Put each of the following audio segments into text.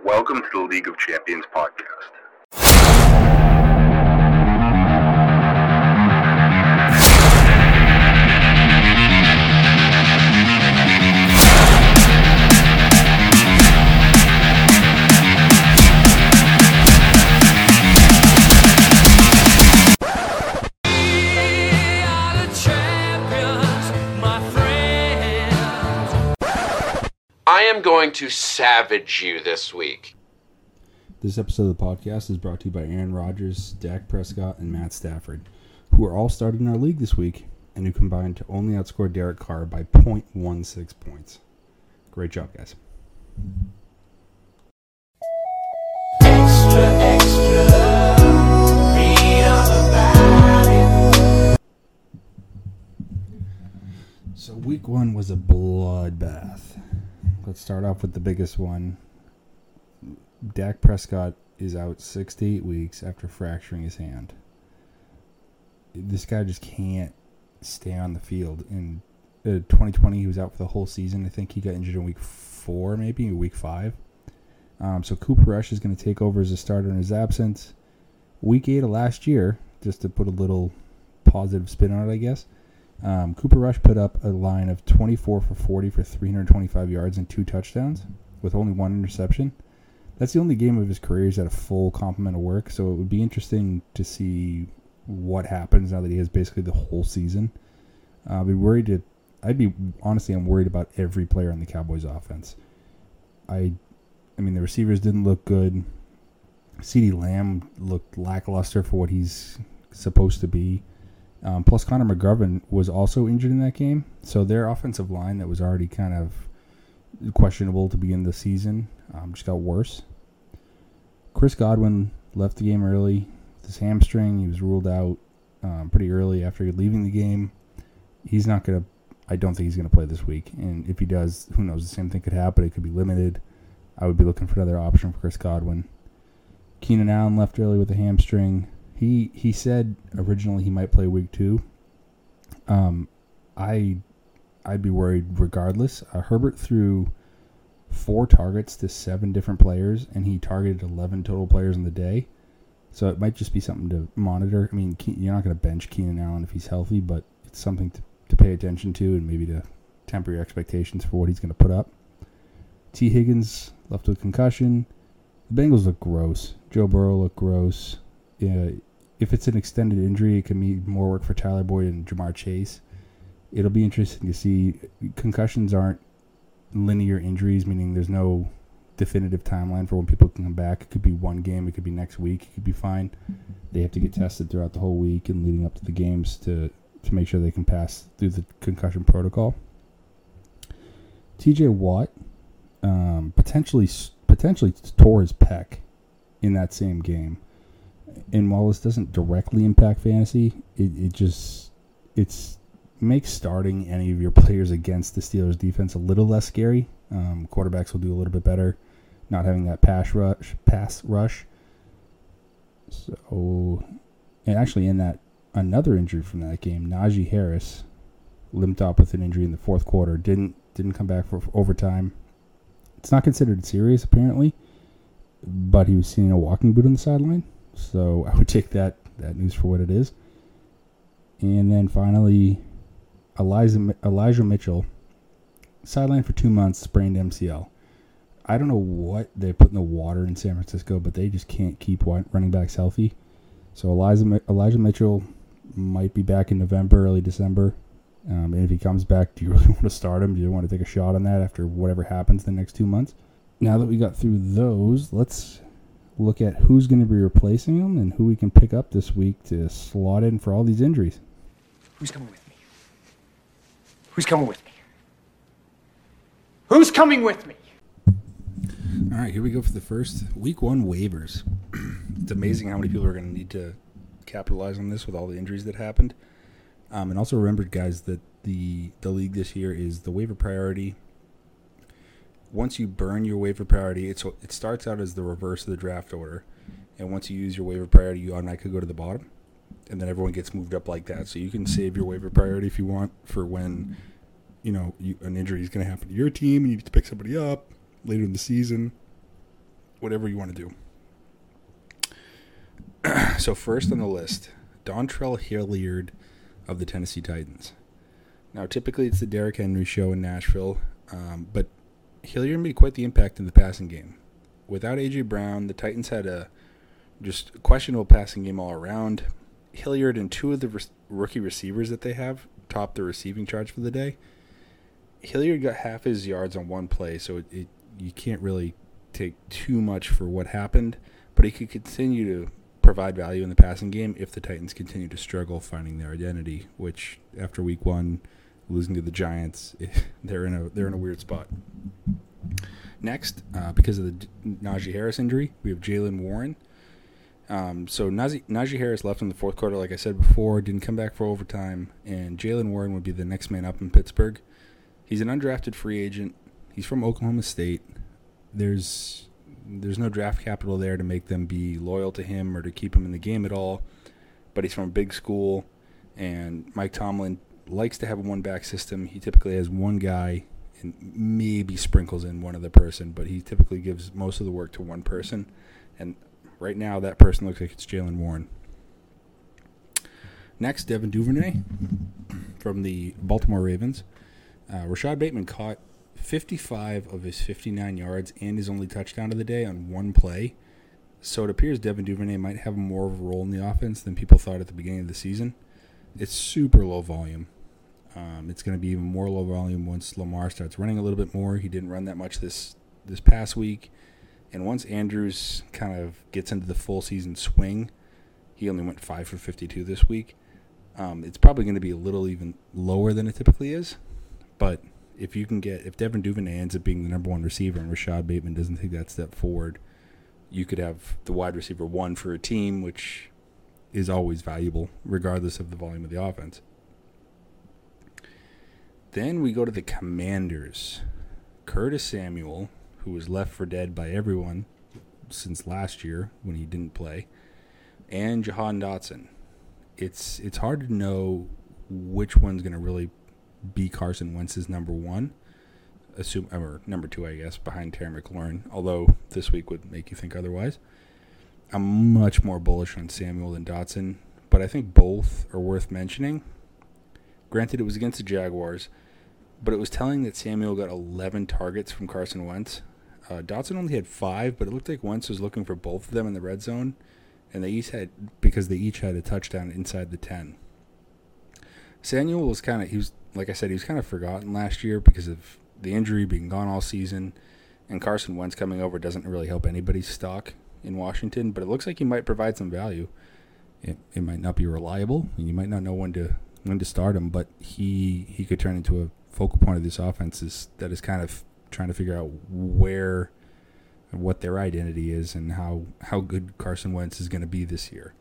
Welcome to the League of Champions podcast. I am going to savage you this week. This episode of the podcast is brought to you by Aaron Rodgers, Dak Prescott, and Matt Stafford, who are all started in our league this week and who combined to only outscore Derek Carr by 0.16 points. Great job, guys. Extra, extra, read all about it. So week one was a bloodbath. Let's start off with the biggest one. Dak Prescott is out 6 to 8 weeks after fracturing his hand. This guy just can't stay on the field. In 2020, he was out for the whole season. I think he got injured in week 4, maybe week 5. So Cooper Rush is going to take over as a starter in his absence. Week 8 of last year, just to put a little positive spin on it, I guess. Cooper Rush put up a line of 24 for 40 for 325 yards and 2 touchdowns with only 1 interception. That's the only game of his career he's had a full complement of work, so it would be interesting to see what happens now that he has basically the whole season. I'm worried about every player on the Cowboys offense. I mean, the receivers didn't look good. CeeDee Lamb looked lackluster for what he's supposed to be. Plus, Connor McGovern was also injured in that game. So their offensive line that was already kind of questionable to begin the season just got worse. Chris Godwin left the game early. With his hamstring, he was ruled out pretty early after leaving the game. I don't think he's going to play this week. And if he does, who knows, the same thing could happen. It could be limited. I would be looking for another option for Chris Godwin. Keenan Allen left early with a hamstring. He said originally he might play week 2. I'd be worried regardless. Herbert threw 4 targets to 7 different players, and he targeted 11 total players in the day. So it might just be something to monitor. I mean, you're not going to bench Keenan Allen if he's healthy, but it's something to pay attention to and maybe to temper your expectations for what he's going to put up. T. Higgins left with concussion. The Bengals look gross. Joe Burrow looked gross. If it's an extended injury, it can mean more work for Tyler Boyd and Jamar Chase. It'll be interesting to see. Concussions aren't linear injuries, meaning there's no definitive timeline for when people can come back. It could be one game. It could be next week. It could be fine. They have to get tested throughout the whole week and leading up to the games to make sure they can pass through the concussion protocol. TJ Watt potentially tore his pec in that same game. And while this doesn't directly impact fantasy, it makes starting any of your players against the Steelers defense a little less scary. Quarterbacks will do a little bit better not having that pass rush. So, and actually in that another injury from that game, Najee Harris limped up with an injury in the fourth quarter. Didn't come back for overtime. It's not considered serious apparently, but he was seen in a walking boot on the sideline. So I would take that news for what it is. And then finally, Elijah Mitchell, sidelined for 2 months, sprained MCL. I don't know what they put in the water in San Francisco, but they just can't keep running backs healthy. So Elijah Mitchell might be back in November, early December. And if he comes back, do you really want to start him? Do you want to take a shot on that after whatever happens the next 2 months? Now that we got through those, let's look at who's going to be replacing him and who we can pick up this week to slot in for all these injuries. Who's coming with me? Who's coming with me? Who's coming with me? All right, here we go for the first week 1 waivers. It's amazing how many people are going to need to capitalize on this with all the injuries that happened. And also remember, guys, that the league this year is the waiver priority. Once you burn your waiver priority, it starts out as the reverse of the draft order. And once you use your waiver priority, you automatically go to the bottom. And then everyone gets moved up like that. So you can save your waiver priority if you want for when, an injury is going to happen to your team and you need to pick somebody up later in the season. whatever you want to do. So first on the list, Dontrell Hilliard of the Tennessee Titans. Now, typically it's the Derrick Henry show in Nashville, but Hilliard made quite the impact in the passing game. Without A.J. Brown, the Titans had a just questionable passing game all around. Hilliard and two of the rookie receivers that they have topped the receiving charge for the day. Hilliard got half his yards on one play, so you can't really take too much for what happened, but he could continue to provide value in the passing game if the Titans continue to struggle finding their identity, which after week 1, losing to the Giants, they're in a weird spot. Next, because of the Najee Harris injury, we have Jaylen Warren. So Najee Harris left in the fourth quarter, like I said before, didn't come back for overtime, and Jaylen Warren would be the next man up in Pittsburgh. He's an undrafted free agent. He's from Oklahoma State. There's no draft capital there to make them be loyal to him or to keep him in the game at all, but he's from a big school, and Mike Tomlin likes to have a one-back system. He typically has one guy and maybe sprinkles in one other person, but he typically gives most of the work to one person, and right now that person looks like it's Jaylen Warren. Next, Devin Duvernay from the Baltimore Ravens. Rashad Bateman caught 55 of his 59 yards and his only touchdown of the day on one play, so it appears Devin Duvernay might have more of a role in the offense than people thought at the beginning of the season. It's super low volume. It's going to be even more low volume once Lamar starts running a little bit more. He didn't run that much this past week. And once Andrews kind of gets into the full season swing, he only went 5 for 52 this week. It's probably going to be a little even lower than it typically is. But if Devin Duvernay ends up being the number one receiver and Rashad Bateman doesn't take that step forward, you could have the wide receiver one for a team, which is always valuable, regardless of the volume of the offense. Then we go to the Commanders. Curtis Samuel, who was left for dead by everyone since last year when he didn't play, and Jahan Dotson. It's hard to know which one's going to really be Carson Wentz's number one, or number two, I guess, behind Terry McLaurin, although this week would make you think otherwise. I'm much more bullish on Samuel than Dotson, but I think both are worth mentioning. Granted, it was against the Jaguars, but it was telling that Samuel got 11 targets from Carson Wentz. Dotson only had 5, but it looked like Wentz was looking for both of them in the red zone, and they each had a touchdown inside the 10. Samuel was kind of, like I said, he was kind of forgotten last year because of the injury, being gone all season, and Carson Wentz coming over doesn't really help anybody's stock in Washington, but it looks like he might provide some value. It might not be reliable, and you might not know when to start him, but he could turn into a focal point of this offense that is kind of trying to figure out what their identity is and how good Carson Wentz is going to be this year.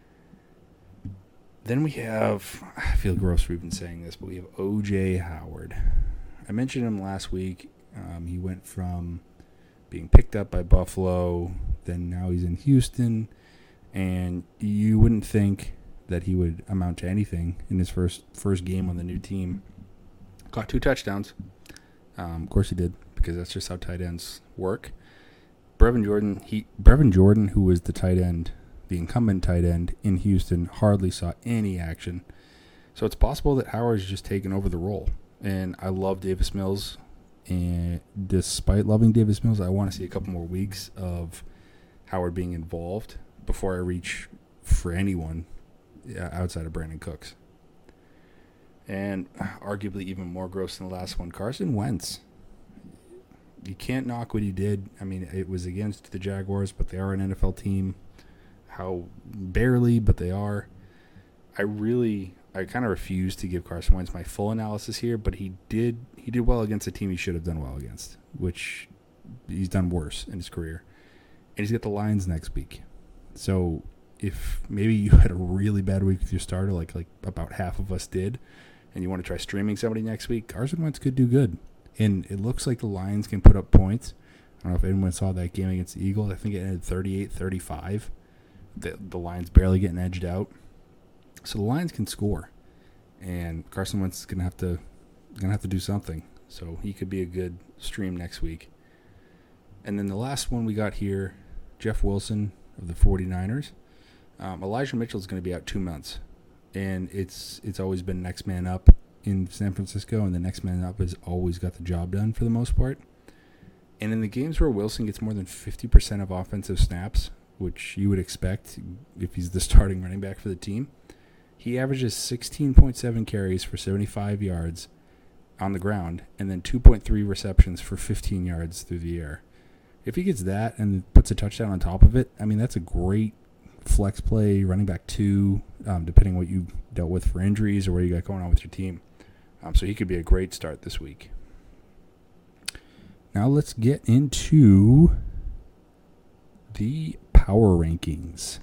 Then we have, I feel gross for even saying this, but we have O.J. Howard. I mentioned him last week. He went from being picked up by Buffalo, then now he's in Houston, and you wouldn't think that he would amount to anything in his first game on the new team. Caught 2 touchdowns. Of course he did, because that's just how tight ends work. Brevin Jordan, who was the incumbent tight end in Houston, hardly saw any action. So it's possible that Howard's just taken over the role. And I love Davis Mills. And despite loving Davis Mills, I want to see a couple more weeks of Howard being involved before I reach for anyone outside of Brandon Cooks. And arguably even more gross than the last one, Carson Wentz. You can't knock what he did. I mean, it was against the Jaguars, but they are an NFL team. How barely, but they are. I kind of refuse to give Carson Wentz my full analysis here, but he did well against a team he should have done well against, which he's done worse in his career. And he's got the Lions next week. So if maybe you had a really bad week with your starter, like about half of us did, and you want to try streaming somebody next week, Carson Wentz could do good. And it looks like the Lions can put up points. I don't know if anyone saw that game against the Eagles. I think it ended 38-35. The Lions barely getting edged out. So the Lions can score. And Carson Wentz is gonna have to do something. So he could be a good stream next week. And then the last one we got here Jeff Wilson of the 49ers. Elijah Mitchell is going to be out 2 months. And it's always been next man up in San Francisco, and the next man up has always got the job done for the most part. And in the games where Wilson gets more than 50% of offensive snaps, which you would expect if he's the starting running back for the team, he averages 16.7 carries for 75 yards on the ground and then 2.3 receptions for 15 yards through the air. If he gets that and puts a touchdown on top of it, I mean, that's a great flex play, running back 2, depending what you dealt with for injuries or what you got going on with your team. So he could be a great start this week. Now let's get into the power rankings.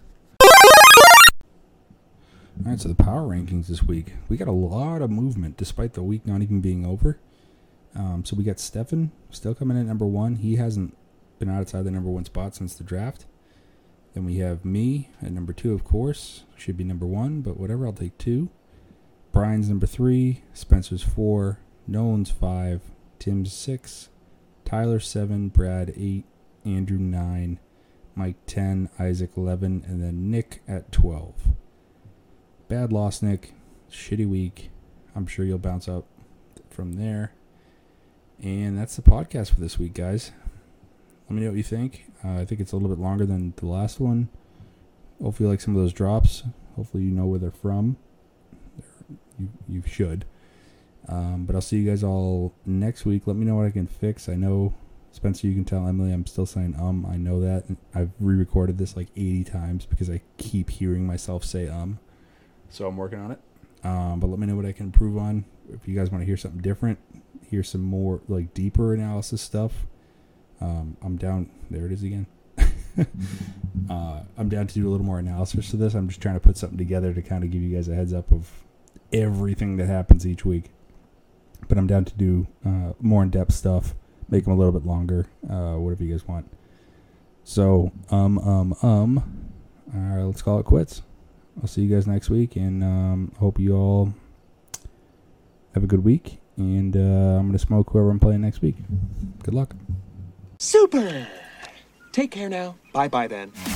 All right, so the power rankings this week. We got a lot of movement despite the week not even being over. So we got Stefan still coming in at number 1. He hasn't been outside the number 1 spot since the draft. Then we have me at number 2, of course. Should be number 1, but whatever, I'll take 2. Brian's number 3. Spencer's 4. Nolan's 5. Tim's 6. Tyler 7. Brad 8. Andrew 9. Mike 10. Isaac 11. And then Nick at 12. Bad loss, Nick. Shitty week. I'm sure you'll bounce up from there. And that's the podcast for this week, guys. Let me know what you think. I think it's a little bit longer than the last one. Hopefully you like some of those drops. Hopefully you know where they're from. You should. But I'll see you guys all next week. Let me know what I can fix. I know, Spencer, you can tell Emily I'm still saying I know that. I've re-recorded this like 80 times because I keep hearing myself say So I'm working on it. But let me know what I can improve on. If you guys want to hear something different, hear some more like deeper analysis stuff, I'm down. There it is again. I'm down to do a little more analysis to this. I'm just trying to put something together to kind of give you guys a heads up of everything that happens each week. But I'm down to do more in-depth stuff, make them a little bit longer, whatever you guys want. So, all right, let's call it quits. I'll see you guys next week, and hope you all have a good week. And I'm going to smoke whoever I'm playing next week. Good luck. Super! Take care now. Bye-bye then.